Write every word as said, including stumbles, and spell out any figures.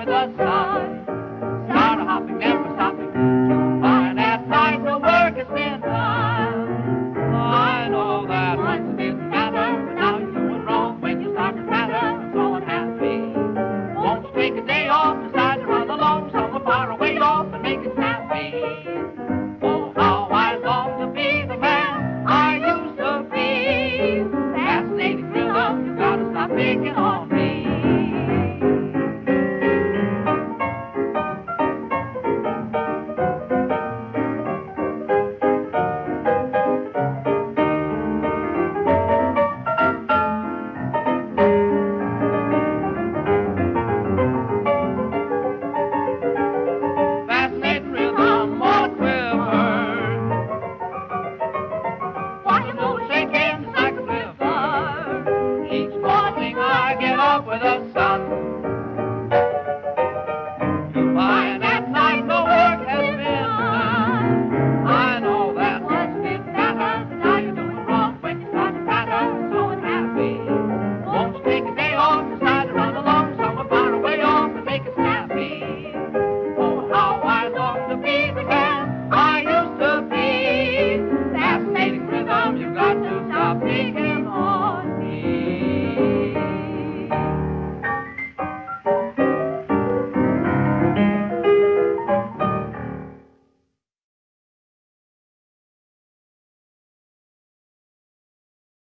with the sun. Start a hopping, never stopping, to find that night the work has been done. I know that once it didn't matter, but now you're doing wrong when you start to matter. So unhappy. Won't you take a day off, decide to run along somewhere far away off and make it snappy? Oh, how I long to be the man I used to be. Fascinating rhythm, you gotta stop picking on me. Fascinating rhythm, more quiver. Why you move shaking just like a river? Each morning I get up with the sun.